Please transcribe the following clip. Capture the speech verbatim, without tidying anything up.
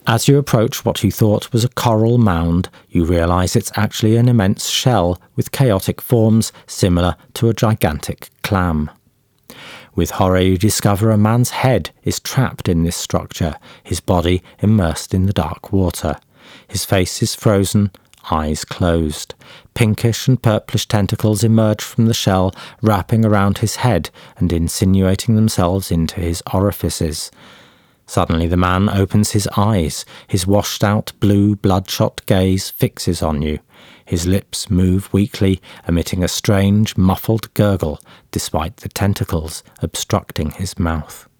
As you approach what you thought was a coral mound, you realise it's actually an immense shell with chaotic forms similar to a gigantic clam. With horror you discover a man's head is trapped in this structure, his body immersed in the dark water. His face is frozen, eyes closed. Pinkish and purplish tentacles emerge from the shell, wrapping around his head and insinuating themselves into his orifices. Suddenly the man opens his eyes. His washed-out, blue, bloodshot gaze fixes on you. His lips move weakly, emitting a strange, muffled gurgle, despite the tentacles obstructing his mouth.